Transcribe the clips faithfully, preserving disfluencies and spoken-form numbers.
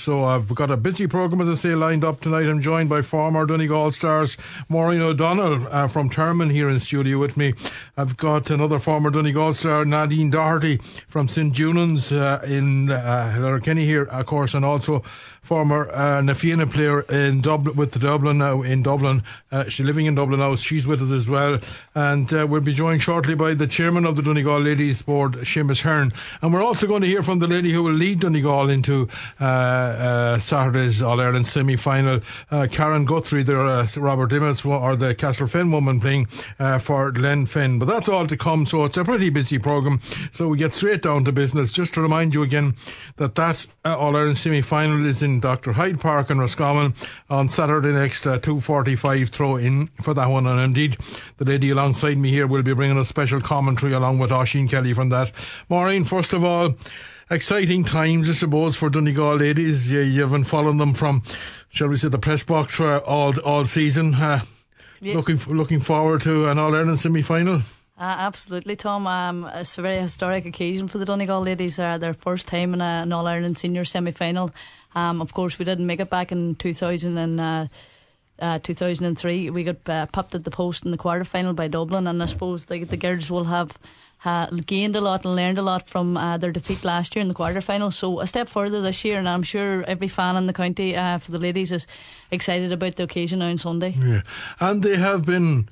So I've got a busy programme, as I say, lined up tonight. I'm joined by former Donegal stars Maureen O'Donnell uh, from Termon here in studio with me. I've got another former Donegal star, Nadine Doherty from Saint Junan's uh, in uh, Letterkenny here, of course, and also former uh, Na Fianna player in Dublin, with the Dublin now in Dublin. Uh, she's living in Dublin now. She's with us as well. And uh, we'll be joined shortly by the chairman of the Donegal Ladies Board, Seamus Hearn. And we're also going to hear from the lady who will lead Donegal into uh, uh, Saturday's All-Ireland semi-final, uh, Karen Guthrie, the uh, Robert Dimmels, or the Castlefin woman playing uh, for Glen Finn. But that's all to come, so it's a pretty busy programme. So we get straight down to business. Just to remind you again that that uh, All-Ireland semi-final is in Doctor Hyde Park in Roscommon on Saturday next, uh, two forty-five throw in for that one. And indeed, the lady alongside me here will be bringing a special commentary along with Oisin Kelly from that. Maureen, first of all, exciting times, I suppose, for Donegal ladies. You, you've been following them from, shall we say, the press box for all all season. Uh, yeah. Looking looking forward to an All-Ireland semi-final. Uh, absolutely, Tom. Um, it's a very historic occasion for the Donegal ladies. Uh, their first time in a, an All-Ireland senior semi-final. Um, of course, we didn't make it back in two thousand and, uh, uh, two thousand three. We got uh, popped at the post in the quarter-final by Dublin, and I suppose the, the girls will have uh, gained a lot and learned a lot from uh, their defeat last year in the quarter-final. So a step further this year, and I'm sure every fan in the county uh, for the ladies is excited about the occasion now on Sunday. Yeah. And they have been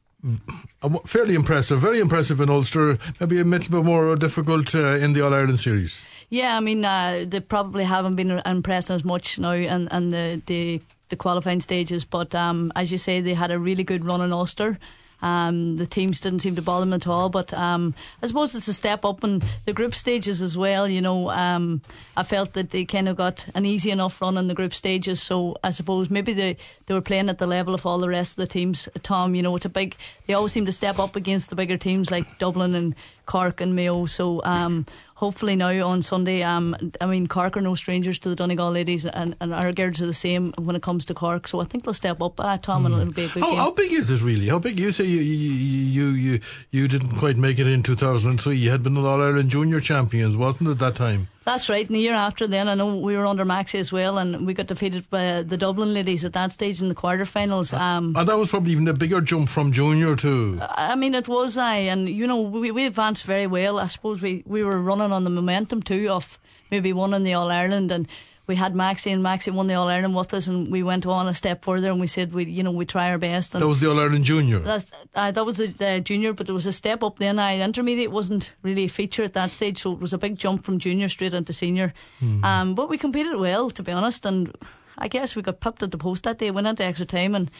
fairly impressive, very impressive in Ulster, maybe a little bit more difficult uh, in the All-Ireland series. Yeah, I mean, uh, they probably haven't been impressed as much now in, in the, the, the qualifying stages, but um, as you say, they had a really good run in Ulster. Um, the teams didn't seem to bother them at all, but um, I suppose it's a step up in the group stages as well. You know, um, I felt that they kind of got an easy enough run in the group stages, so I suppose maybe they, they were playing at the level of all the rest of the teams. Tom, you know, it's a big, they always seem to step up against the bigger teams like Dublin and Cork and Mayo, so um, hopefully now on Sunday, um, I mean, Cork are no strangers to the Donegal ladies, and, and our girls are the same when it comes to Cork, so I think they'll step up, uh, Tom, mm. and it'll be a good how, game. How big is it really? How big? You say you you, you you you didn't quite make it in two thousand three. You had been the All-Ireland junior champions, wasn't it, that time? That's right, and the year after then, I know we were under Maxi as well, and we got defeated by the Dublin ladies at that stage in the quarterfinals. Um, and that was probably even a bigger jump from junior to... I mean, it was, I, and you know, we, we advanced very well. I suppose we, we were running on the momentum too of maybe winning the All-Ireland, and we had Maxi, and Maxi won the All-Ireland with us, and we went on a step further, and we said we, you know, we try our best. And that was the All-Ireland junior. That's uh, that was the uh, junior, but there was a step up then. I intermediate wasn't really a feature at that stage, so it was a big jump from junior straight into senior. Hmm. Um, but we competed well, to be honest, and I guess we got pipped at the post that day. Went into extra time, and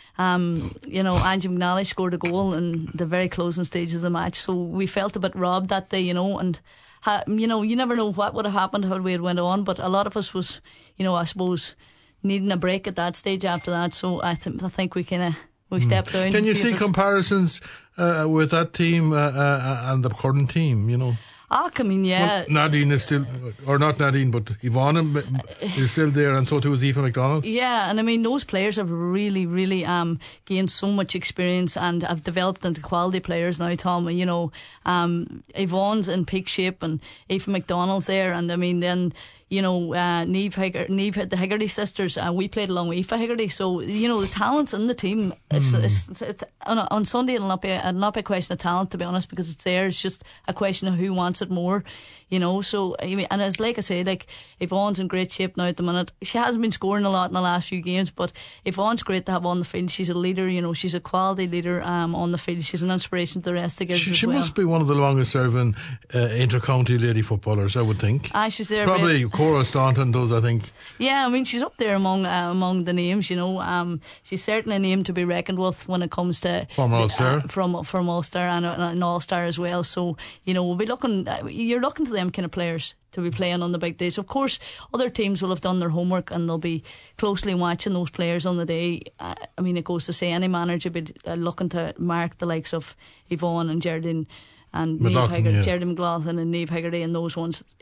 um, you know, Angie McNally scored a goal in the very closing stages of the match, so we felt a bit robbed that day, you know, and. Ha, you know, you never know what would have happened had we had went on, but a lot of us was, you know, I suppose needing a break at that stage after that. So I, th- I think we kind of we stepped down. Can you see comparisons uh, with that team uh, uh, and the current team? You know. Ah, I mean, yeah. Well, Nadine is still, or not Nadine, but Yvonne is still there, and so too is Aoife McDonald. Yeah, and I mean, those players have really, really um, gained so much experience and have developed into quality players now, Tom. You know, um, Yvonne's in peak shape, and Aoife McDonald's there, and I mean, then. You know, uh, Neve, Higger- Neve, the Higgerty sisters, uh, we played along with Aoife Higgerty. So, you know, the talent's in the team. It's, mm. it's, it's, it's, on, on Sunday, it'll not, be, it'll not be a question of talent, to be honest, because it's there. It's just a question of who wants it more, you know. So, I mean, and it's like I say, like, Yvonne's in great shape now at the minute. She hasn't been scoring a lot in the last few games, but Yvonne's great to have on the field. She's a leader, you know, she's a quality leader um, on the field. She's an inspiration to the rest of the girls She, as she well. must be one of the longest serving uh, inter-county lady footballers, I would think. Ah, she's there. Probably right. Cora Staunton does, I think. Yeah, I mean, she's up there among uh, among the names, you know. Um, she's certainly a name to be reckoned with when it comes to from Ulster, uh, from from Ulster and an All-Star as well. So, you know, we'll be looking. Uh, you're looking to them kind of players to be playing on the big days. Of course, other teams will have done their homework and they'll be closely watching those players on the day. Uh, I mean, it goes to say any manager be uh, looking to mark the likes of Yvonne and Geraldine and Neve Higgerty, yeah. Geraldine McLaughlin and Neve Higgerty and those ones.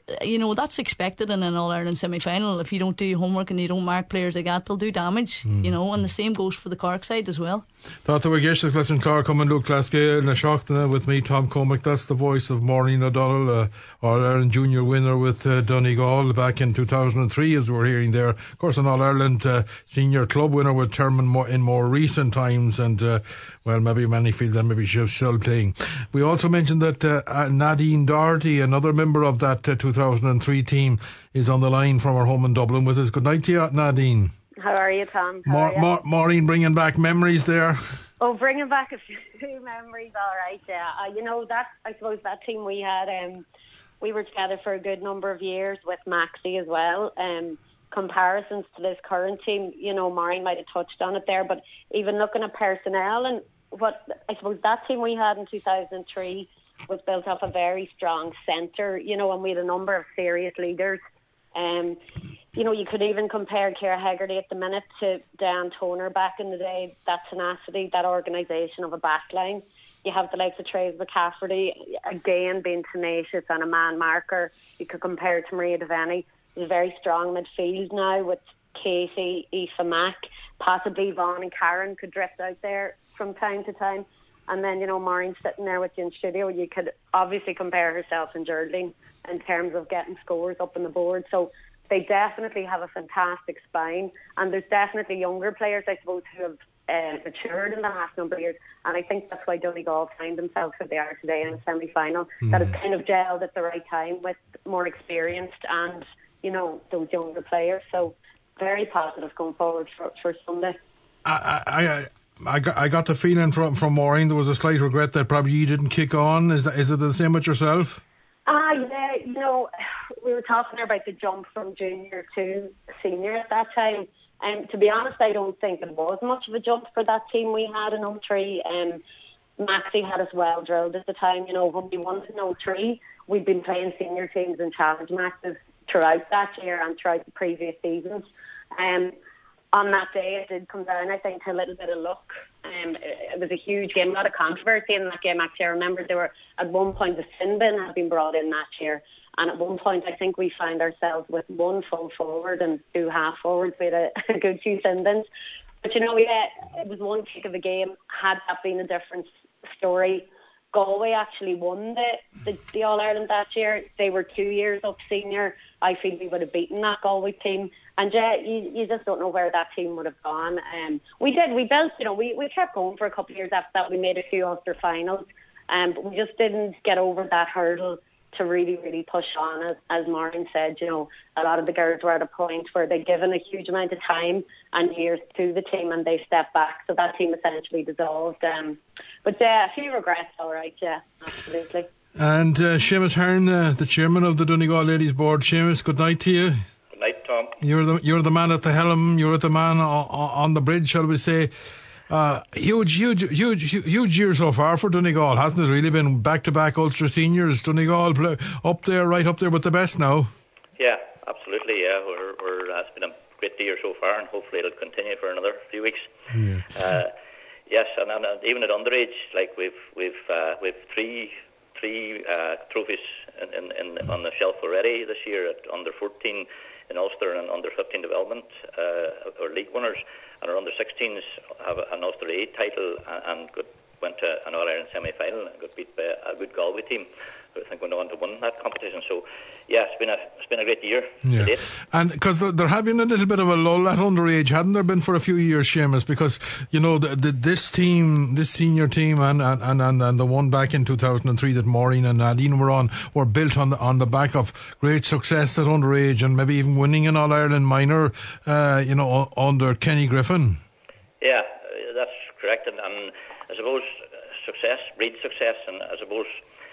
you know, that's expected in an All-Ireland semi-final. If you don't do your homework and you don't mark players like that, they'll do damage, mm. you know, and the same goes for the Cork side as well. Tá tú ggéiste leis Clark coming Luke Glasgow na seachtaine with me, Tom Cormack. That's the voice of Maureen O'Donnell, uh, All-Ireland junior winner with uh, Donegal back in two thousand three, as we're hearing there. Of course, an All-Ireland uh, senior club winner with Termon more, in more recent times, and uh, well, maybe many feel that maybe she's still playing. We also mentioned that uh, uh, Nadine Doherty, another member of that uh, two thousand three team, is on the line from her home in Dublin with us. Good night to you, Nadine. How are you, Tom? How Ma- are you? Ma- Maureen bringing back memories there. Oh, bringing back a few memories, all right, yeah. Uh, you know, that I suppose that team we had, um, we were together for a good number of years with Maxie as well. Um, comparisons to this current team, you know, Maureen might have touched on it there, but even looking at personnel and what I suppose that team we had in two thousand three was built off a very strong centre, you know, and we had a number of serious leaders. Um, you know, you could even compare Ciara Hegarty at the minute to Dan Toner back in the day. That tenacity, that organisation of a backline. You have the likes of Trace McCafferty, again being tenacious and a man marker. You could compare it to Maria Devaney. There's a very strong midfield now with Katie, Aoife Mack, possibly Vaughn and Karen could drift out there from time to time. And then, you know, Maureen sitting there with you in studio, you could obviously compare herself and Geraldine in terms of getting scores up on the board. So they definitely have a fantastic spine. And there's definitely younger players, I suppose, who have uh, matured in the last number of years. And I think that's why Donegal find themselves where they are today in the semi-final. Mm. That it's kind of gelled at the right time with more experienced and, you know, those younger players. So very positive going forward for, for Sunday. I... I, I... I got, I got the feeling from, from Maureen there was a slight regret that probably you didn't kick on. Is that, is it the same with yourself? Ah, yeah, you know, we were talking about the jump from junior to senior at that time. And um, to be honest, I don't think it was much of a jump for that team we had in oh three. Um, Maxie had us well drilled at the time. You know, when we won in oh three, we'd been playing senior teams and challenge matches throughout that year and throughout the previous seasons. Um, On that day, it did come down, I think, to a little bit of luck. Um, it, it was a huge game, a lot of controversy in that game, actually. I remember there were, at one point, the sin bin had been brought in that year. And at one point, I think we found ourselves with one full forward and two half forwards. We had a, a good few sin bins. But, you know, yeah, it was one kick of the game. Had that been a different story, Galway actually won the, the, the All-Ireland that year. They were two years up senior. I feel we would have beaten that Galway team. And yeah, you, you just don't know where that team would have gone. Um, we did, we built, you know, we, we kept going for a couple of years after that. We made a few Ulster finals, um, but we just didn't get over that hurdle to really, really push on. As, as Maureen said, you know, a lot of the girls were at a point where they'd given a huge amount of time and years to the team and they stepped back. So that team essentially dissolved. Um, but yeah, a few regrets, all right, yeah, absolutely. And uh, Seamus Hearn, uh, the chairman of the Donegal Ladies Board. Seamus, good night to you. Good night, Tom. You're the you're the man at the helm. You're the man on, on the bridge, shall we say? Uh, huge, huge, huge, huge year so far for Donegal, hasn't it? Really been back-to-back Ulster seniors. Donegal play, up there, right up there with the best now. Yeah, absolutely. Yeah, we're, we're uh, it's been a great year so far, and hopefully it'll continue for another few weeks. Yeah. Uh, yes, and, and even at underage, like we've we've uh, we've three three uh, trophies in, in, in on the shelf already this year at under fourteen in Ulster and under fifteen development, uh, or league winners. And our under sixteens have an Ulster A title and got, went to an All-Ireland semi-final and got beat by a good Galway team who I think went on to win that competition. So, yeah, it's been a it's been a great year yeah. to date. And because there, there had been a little bit of a lull at underage, hadn't there been for a few years, Seamus? Because, you know, the, the, this team, this senior team and, and, and, and the one back in two thousand three that Maureen and Nadine were on were built on the, on the back of great success at underage and maybe even winning an All-Ireland minor, uh, you know, under Kenny Griffin. Yeah, that's correct. And, and I suppose success breeds success, and I suppose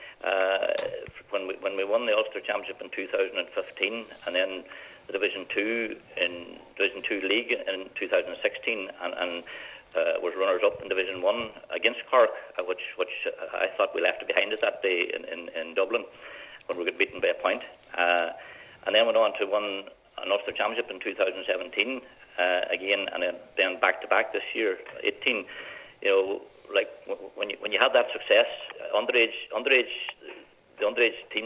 Uh, when we when we won the Ulster Championship in two thousand fifteen, and then the Division Two in Division Two League in two thousand sixteen, and, and uh, was runners up in Division One against Cork, uh, which which I thought we left behind us that day in, in, in Dublin when we got beaten by a point, uh, and then went on to win an Ulster Championship in two thousand seventeen uh, again, and then back to back this year, eighteen. You know. Like when you when you have that success, underage underage the underage teams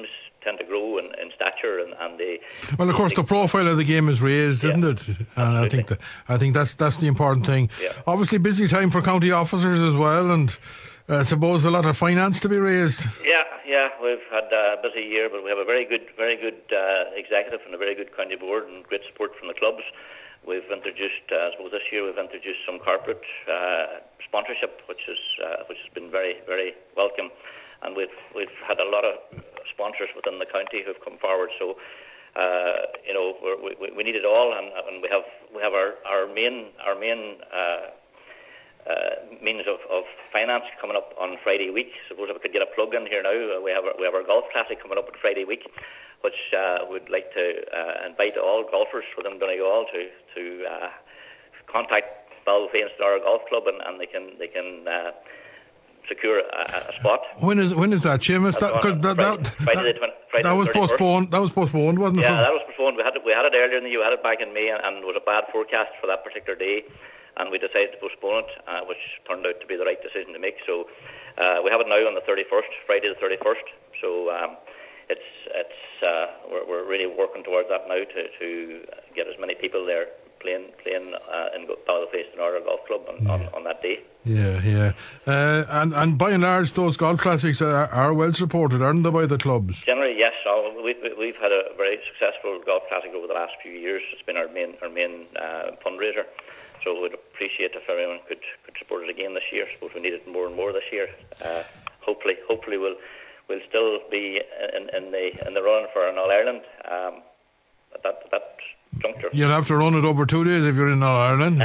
tend to grow in, in stature, and, and they. Well, of course, they, the profile of the game is raised, yeah, isn't it? And I think that, I think that's that's the important thing. Yeah. Obviously, busy time for county officers as well, and uh, I suppose a lot of finance to be raised. Yeah, yeah, we've had a busy year, but we have a very good, very good uh, executive and a very good county board, and great support from the clubs. We've introduced, uh, I suppose this year we've introduced some corporate uh, sponsorship, which is uh, which has been very, very welcome, and we've we've had a lot of sponsors within the county who've come forward. So, uh, you know, we're, we we need it all, and, and we have we have our, our main our main uh, uh, means of, of finance coming up on Friday week. Suppose if I could get a plug in here now, we have our, we have our golf classic coming up on Friday week, which uh, would like to uh, invite all golfers within Donegal to to uh, contact Ballyway Star Golf Club, and, and they can they can uh, secure a, a spot. When is when is that, Seamus? That, that, that, Friday, that, Friday that, the twenty, Friday that was the thirty-first. postponed. That was postponed, wasn't it? Yeah, that was postponed. We had it, we had it earlier in the year. We had it back in May, and, and it was a bad forecast for that particular day, and we decided to postpone it, uh, which turned out to be the right decision to make. So uh, we have it now on the thirty-first, Friday the thirty-first. So. Um, It's it's uh, we're we're really working towards that now to, to get as many people there playing playing uh, in Ballyway Star Golf Club on, yeah. on, on that day. Yeah, yeah, uh, and and by and large, those golf classics are, are well supported, aren't they, by the clubs? Generally, yes. So we've we've had a very successful golf classic over the last few years. It's been our main our main uh, fundraiser. So we'd appreciate if everyone could, could support it again this year. I suppose we need it more and more this year. Uh, hopefully, hopefully we'll. We'll still be in, in the in the run for an All Ireland um, at that at that juncture. You'll have to run it over two days if you're in All Ireland.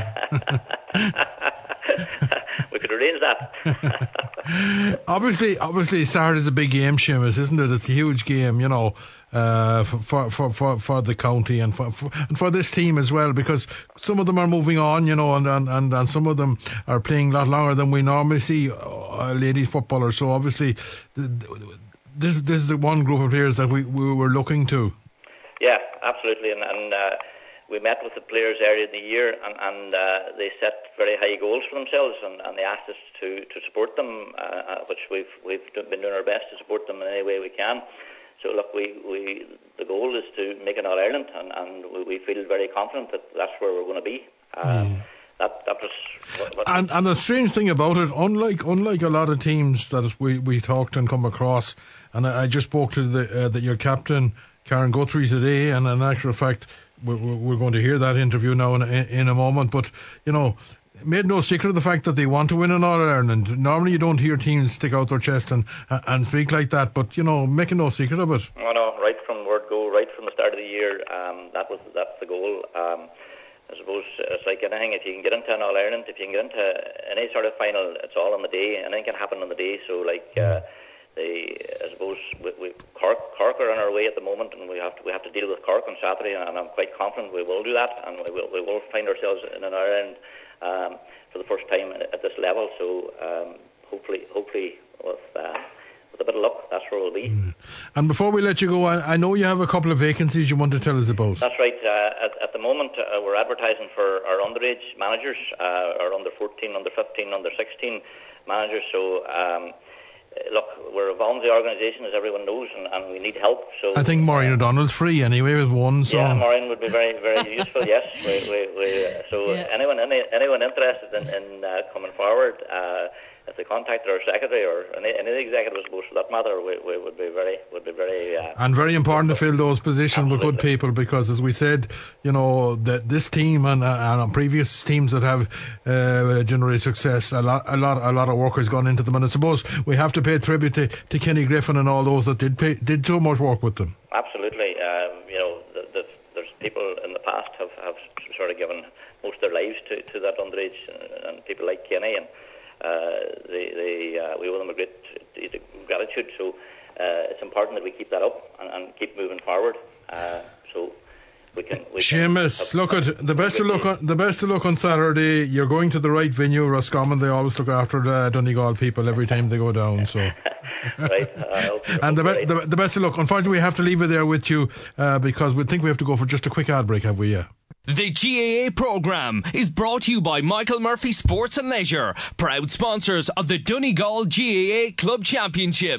We could arrange that. obviously, obviously, Saturday's a big game, Seamus, isn't it? It's a huge game, you know, uh, for, for for for the county and for, for and for this team as well, because some of them are moving on, you know, and and, and, and some of them are playing a lot longer than we normally see uh, ladies footballers. So obviously, this this is the one group of players that we, we were looking to. Yeah, absolutely, and. and uh, We met with the players earlier in the year, and, and uh, they set very high goals for themselves, and, and they asked us to, to support them, uh, which we've we've been doing our best to support them in any way we can. So look, we, we the goal is to make an All Ireland, and, and we feel very confident that that's where we're going to be. Uh, mm. That that was. What, what and and the strange thing about it, unlike unlike a lot of teams that we, we talked and come across, and I, I just spoke to the uh, the your captain Karen Guthrie today, and in actual fact. We're, we're going to hear that interview now in, in a moment, but you know, made no secret of the fact that they want to win in All Ireland. Normally, you don't hear teams stick out their chest and and speak like that, but you know, making no secret of it. Oh no, right from word go, right from the start of the year, um, that was that's the goal. Um, I suppose it's like anything. If you can get into an All Ireland, if you can get into any sort of final, it's all on the day. Anything can happen on the day. So, like. Uh, They, I suppose, we, we, Cork, Cork are on our way at the moment, and we have to we have to deal with Cork on Saturday, and I'm quite confident we will do that, and we will we will find ourselves in an Ireland um, for the first time at this level. So um, hopefully, hopefully with uh, with a bit of luck, that's where we'll be. Mm. And before we let you go, I, I know you have a couple of vacancies you want to tell us about. That's right. Uh, at, at the moment, uh, we're advertising for our underage managers, uh, our under fourteen, under fifteen, under sixteen managers. So. Um, Look, we're a voluntary organisation, as everyone knows, and, and we need help. So I think Maureen O'Donnell's free anyway with one. So. Yeah, Maureen would be very, very useful. Yes, we, we, we, so yeah. anyone, any, anyone interested in, in uh, coming forward, uh, if they contacted our secretary or any, any of the executives, for that matter, we, we would be very, would be very. Uh, and very important to fill those positions Absolutely. with good people, because, as we said, you know, that this team and, uh, and previous teams that have uh, generated success, a lot, a lot, a lot of work has gone into them, and I suppose we have to pay tribute to, to Kenny Griffin and all those that did pay, did so much work with them. Absolutely, um, you know, the, the, there's people in the past have, have sort of given most of their lives to, to that underage, and, and people like Kenny and. Uh, they, they, uh, we owe them a great gratitude, so uh, it's important that we keep that up and, and keep moving forward. Uh, so we can. We Seamus, look at the best of luck. On, the best of luck on Saturday. You're going to the right venue, Roscommon. They always look after the Donegal people every time they go down. So. Right. Uh, and the, be- the, the best of luck. Unfortunately, we have to leave it there with you uh, because we think we have to go for just a quick ad break, have we? Yeah. The G A A programme is brought to you by Michael Murphy Sports and Leisure, proud sponsors of the Donegal G A A Club Championships.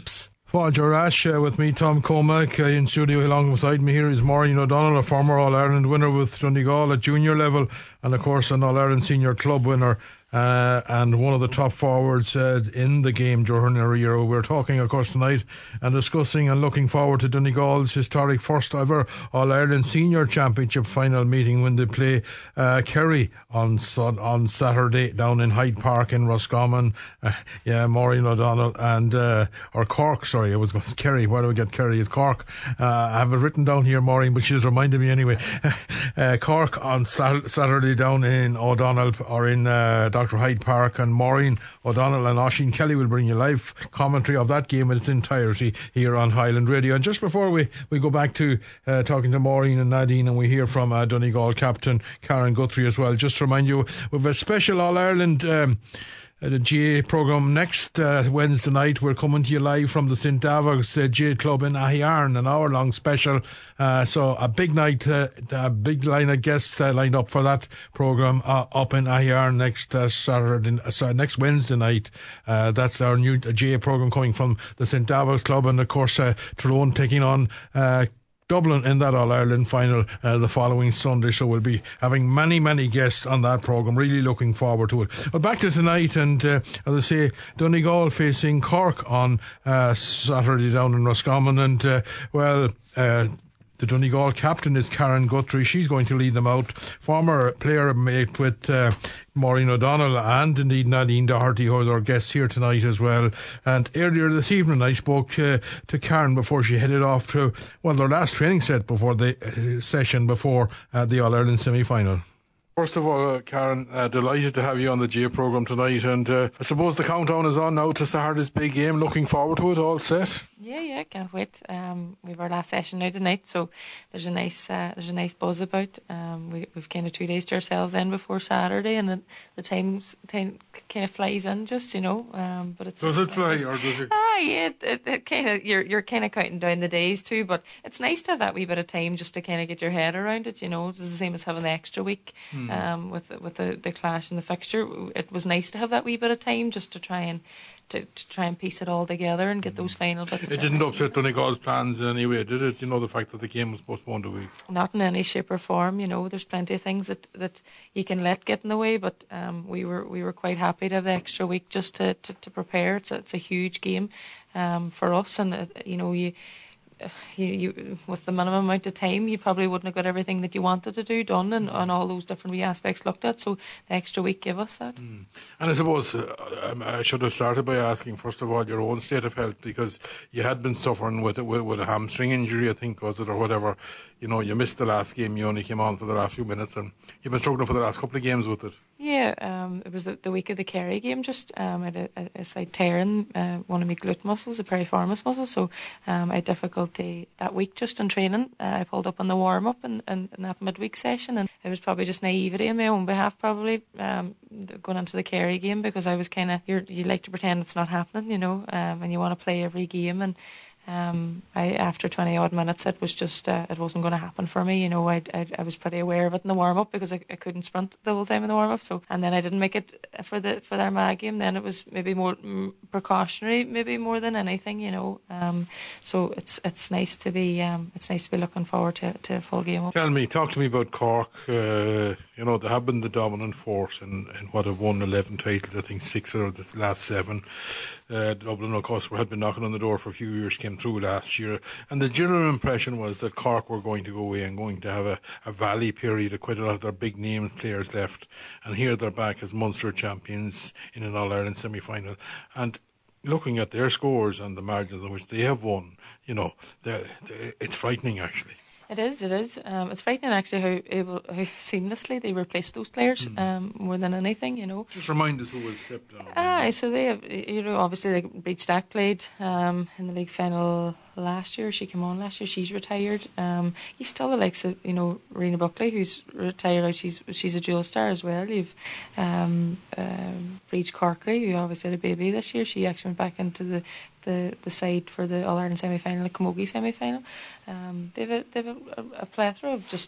Paul Jarash uh, with me, Tom Comack, uh, in studio. Along beside me here is Maureen O'Donnell, a former All-Ireland winner with Donegal at junior level, and of course an All-Ireland senior club winner. Uh, and one of the top forwards uh, in the game during her year. We're talking, of course, tonight and discussing and looking forward to Donegal's historic first ever All-Ireland Senior Championship final meeting when they play uh, Kerry on on Saturday down in Hyde Park in Roscommon. Uh, yeah, Maureen O'Donnell and uh, or Cork. Sorry, it was Kerry. Where do we get Kerry? It's Cork. Uh, I have it written down here, Maureen, but she's reminded me anyway. uh, Cork on Sat- Saturday down in O'Donnell or in. Uh, Doctor Hyde Park, and Maureen O'Donnell and Oisin Kelly will bring you live commentary of that game in its entirety here on Highland Radio. And just before we, we go back to uh, talking to Maureen and Nadine, and we hear from uh, Donegal captain Karen Guthrie as well, just to remind you, we have a special All-Ireland um, Uh, the G A programme next uh, Wednesday night. We're coming to you live from the Saint Davos uh, G A Club in Ahiarn, an hour long special. Uh, so a big night, uh, a big line of guests uh, lined up for that programme uh, up in Ahiarn next uh, Saturday, uh, sorry, next Wednesday night. Uh, that's our new uh, G A programme coming from the Saint Davos Club, and of course uh, Tyrone taking on Uh, Dublin in that All-Ireland final uh, the following Sunday. So we'll be having many, many guests on that programme. Really looking forward to it. But back to tonight, and uh, as I say, Donegal facing Cork on uh, Saturday down in Roscommon. And, uh, well, uh, the Donegal captain is Karen Guthrie. She's going to lead them out. Former player mate with uh, Maureen O'Donnell and indeed Nadine Doherty, who is our guest here tonight as well. And earlier this evening I spoke uh, to Karen before she headed off to, well, their last training set before the uh, session before uh, the All-Ireland semi-final. First of all, uh, Karen, uh, delighted to have you on the G A programme tonight, and uh, I suppose the countdown is on now to Saturday's big game. Looking forward to it, all set? Yeah, yeah, can't wait. Um, we have our last session now tonight, so there's a nice, uh, there's a nice buzz about. Um, we, we've kind of two days to ourselves in before Saturday, and the, the time time kind of flies in, just you know. Um, but it's does it's, it fly it's, or does it? Ah, yeah, it, it, it kind of you're you're kind of counting down the days too. But it's nice to have that wee bit of time just to kind of get your head around it. You know, it's the same as having the extra week hmm. um, with with the, the clash and the fixture. It was nice to have that wee bit of time just to try and. To, to try and piece it all together and get those final bits. It didn't upset Donegal's plans in any way, did it? You know, the fact that the game was postponed a week. Not in any shape or form. You know, there's plenty of things that, that you can let get in the way, but um, we were we were quite happy to have the extra week just to, to, to prepare. It's a, it's a huge game um, for us, and uh, you know you. You, you, with the minimum amount of time, you probably wouldn't have got everything that you wanted to do done, and, and all those different wee aspects looked at. So the extra week gave us that. Mm. And I suppose uh, I should have started by asking first of all your own state of health, because you had been suffering with with, with a hamstring injury, I think, was it, or whatever. You know, you missed the last game. You only came on for the last few minutes, and you've been struggling for the last couple of games with it. Yeah, um, it was the, the week of the Kerry game. Just um, I had a, a, a slight tear in uh, one of my glute muscles, the piriformis muscle. So um, I had difficulty that week just in training. Uh, I pulled up on the warm up in, in, in that midweek session, and it was probably just naivety on my own behalf, probably um, going into the Kerry game, because I was kind of you like to pretend it's not happening, you know, um, and you want to play every game. And Um, I after twenty odd minutes, it was just uh, it wasn't going to happen for me. You know, I I, I was pretty aware of it in the warm up, because I, I couldn't sprint the whole time in the warm up. So, and then I didn't make it for the for the Armagh game. Then it was maybe more mm, precautionary, maybe more than anything. You know, um, so it's it's nice to be um, it's nice to be looking forward to, to a full game. Tell me, talk to me about Cork. Uh, you know, they have been the dominant force in, in what have won eleven titles. I think six of the last seven. Uh, Dublin, of course, had been knocking on the door for a few years, came through last year, and the general impression was that Cork were going to go away and going to have a, a valley period of quite a lot of their big name players left, and here they're back as Munster champions in an All-Ireland semi-final. And looking at their scores and the margins in which they have won, you know, they're, they're, it's frightening actually. It is, it is. Um, it's frightening actually how able, how seamlessly they replace those players mm. um, more than anything, you know. Just remind us who was stepped down. Ah, so they have, you know, obviously like Breed Stack played um, in the league final last year. She came on last year. She's retired. Um, you've still the likes of, you know, Rena Buckley, who's retired. She's she's a dual star as well. You've um, um, Breach Corkery, who obviously had a baby this year. She actually went back into the the, the side for the All-Ireland semi-final, the Camogie semi-final. Um, they've a, they've a, a plethora of just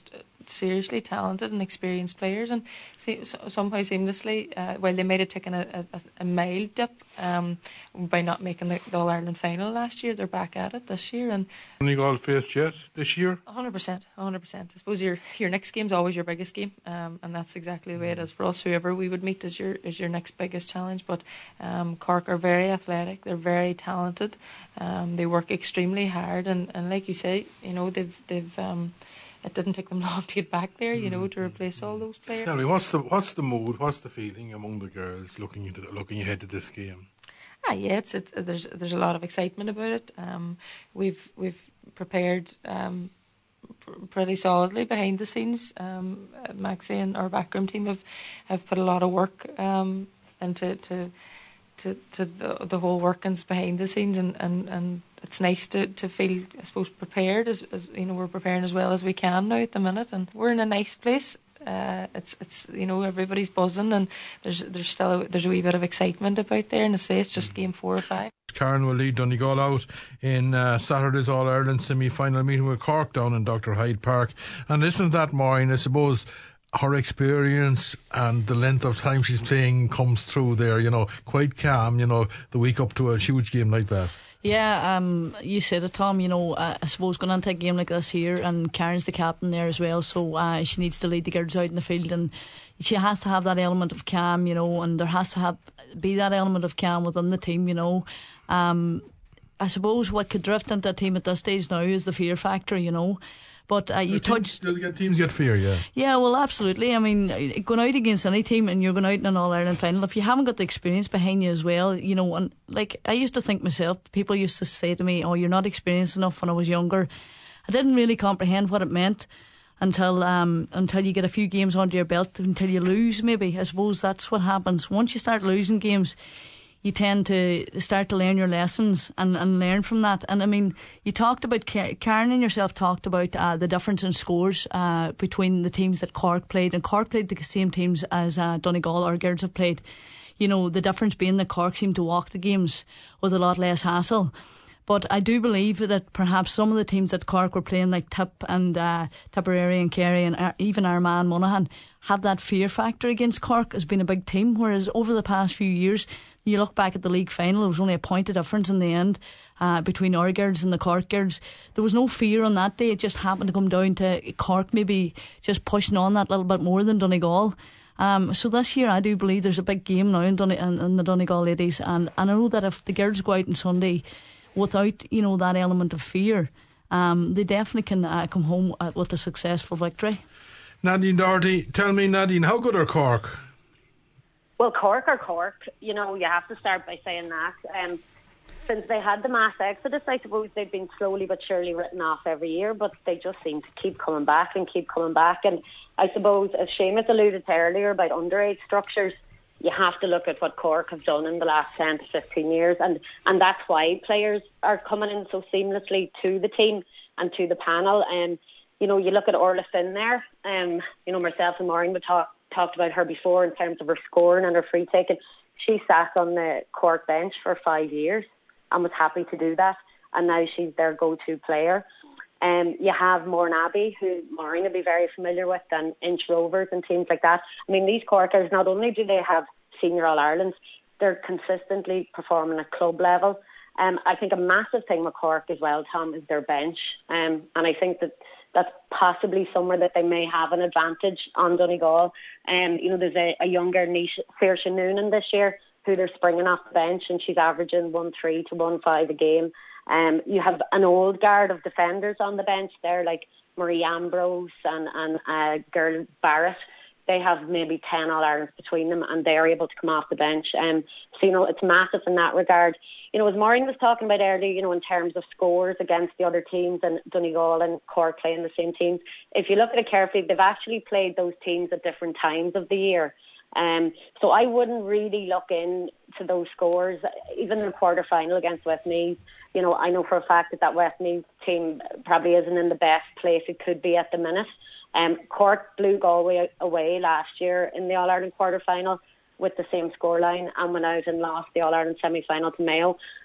seriously talented and experienced players, and see, so, somehow seamlessly, uh, while they might have taken a, a, a mild dip um, by not making the, the All Ireland final last year, they're back at it this year. And Donegal faced yet this year? one hundred percent, one hundred percent. I suppose your your next game's always your biggest game, um, and that's exactly the way it is for us. Whoever we would meet is your is your next biggest challenge. But um, Cork are very athletic, they're very talented, um, they work extremely hard, and, and like you say, you know, they've they've. Um, It didn't take them long to get back there, you know, to replace all those players. Tell me, what's the what's the mood, what's the feeling among the girls looking into the, looking ahead to this game? Ah, yeah, it's, it's there's there's a lot of excitement about it. Um, we've we've prepared um, pr- pretty solidly behind the scenes. Um, Maxie and our backroom team have, have put a lot of work um into to to to the the whole workings behind the scenes, and and and. It's nice to, to feel, I suppose, prepared as, as you know, we're preparing as well as we can now at the minute, and we're in a nice place. Uh, it's it's you know, everybody's buzzing, and there's there's still a, there's a wee bit of excitement about there, and I say it's just game four or five. Karen will lead Donegal out in uh, Saturday's All Ireland semi-final meeting with Cork down in Doctor Hyde Park, and isn't that, Maureen? I suppose her experience and the length of time she's playing comes through there. You know, quite calm. You know, the week up to a huge game like that. Yeah, um, you said it, Tom. You know, uh, I suppose going into a game like this here, and Karen's the captain there as well, so uh, she needs to lead the girls out in the field, and she has to have that element of calm, you know, and there has to have be that element of calm within the team, you know. Um, I suppose what could drift into a team at this stage now is the fear factor, you know. But uh, you touched. Teams, teams get fear, yeah. Yeah, well, absolutely. I mean, going out against any team and you're going out in an All Ireland final, if you haven't got the experience behind you as well, you know, and like I used to think myself, people used to say to me, "Oh, you're not experienced enough." When I was younger, I didn't really comprehend what it meant until um, until you get a few games under your belt, until you lose. Maybe I suppose that's what happens once you start losing games. You tend to start to learn your lessons and, and learn from that. And I mean, you talked about, Karen and yourself talked about uh, the difference in scores uh, between the teams that Cork played. And Cork played the same teams as uh, Donegal, our girls have played. You know, the difference being that Cork seemed to walk the games with a lot less hassle. But I do believe that perhaps some of the teams that Cork were playing, like Tip and uh, Tipperary and Kerry and uh, even Armagh Monaghan, have that fear factor against Cork as being a big team. Whereas over the past few years, you look back at the league final, it was only a point of difference in the end uh, between our girls and the Cork girls. There was no fear on that day. It just happened to come down to Cork maybe just pushing on that little bit more than Donegal. Um, so this year I do believe there's a big game now in, Done- in, in the Donegal ladies, and, and I know that if the girls go out on Sunday without, you know, that element of fear, um, they definitely can uh, come home uh, with a successful victory. Nadine Doherty, tell me, Nadine, how good are Cork? Well, Cork are Cork. You know, you have to start by saying that. Um, since they had the mass exodus, I suppose they've been slowly but surely written off every year, but they just seem to keep coming back and keep coming back. And I suppose, as Seamus alluded to earlier about underage structures, you have to look at what Cork have done in the last ten to fifteen years, and, and that's why players are coming in so seamlessly to the team and to the panel. And, you know, you look at Orla Finn there, um, you know, myself and Maureen would talk talked about her before in terms of her scoring and her free taking. She sat on the Cork bench for five years and was happy to do that, and now she's their go-to player. Um, you have Mourne Abbey, who Maureen will be very familiar with, and Inch Rovers and teams like that. I mean, these Corkers, not only do they have senior All-Irelands, they're consistently performing at club level. Um, I think a massive thing with Cork as well, Tom, is their bench. Um, and I think that that's possibly somewhere that they may have an advantage on Donegal. Um, you know, there's a, a younger niche, Saoirse Noonan this year, who they're springing off the bench, and she's averaging one three to one five a game. Um, you have an old guard of defenders on the bench there, like Marie Ambrose and, and uh, Girl Barrett. They have maybe ten All-Irelands between them, and they're able to come off the bench. Um, so, you know, it's massive in that regard. You know, as Maureen was talking about earlier, you know, in terms of scores against the other teams, and Donegal and Cork playing the same teams, if you look at it carefully, they've actually played those teams at different times of the year. Um, so I wouldn't really look into those scores. Even in the quarter-final against Westmeath, you know, I know for a fact that that Westmeath team probably isn't in the best place it could be at the minute. Um, Cork blew Galway away last year in the All-Ireland quarter-final with the same scoreline and went out and lost the All-Ireland semi-final to Mayo.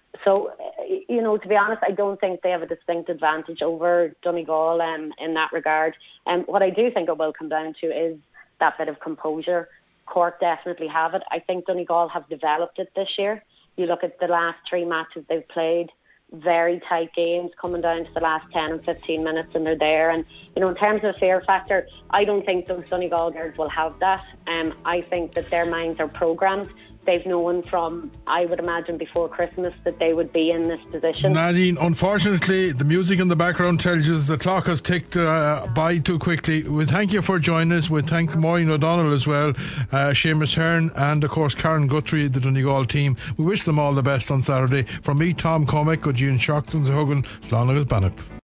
so, you know, to be honest, I don't think they have a distinct advantage over Donegal um, in that regard. And um, what I do think it will come down to is that bit of composure. Cork definitely have it. I think Donegal have developed it this year. You look at the last three matches they've played, very tight games coming down to the last ten and fifteen minutes, and they're there. And, you know, in terms of fear factor, I don't think those Donegal girls will have that. Um, I think that their minds are programmed. They've known from, I would imagine, before Christmas that they would be in this position. Nadine, unfortunately, the music in the background tells you the clock has ticked uh, by too quickly. We thank you for joining us. We thank Maureen O'Donnell as well, uh, Seamus Hearn, and of course Karen Guthrie, the Donegal team. We wish them all the best on Saturday. From me, Tom Cormack, Eugene Shockton, Hogan, Slán agus Bannock.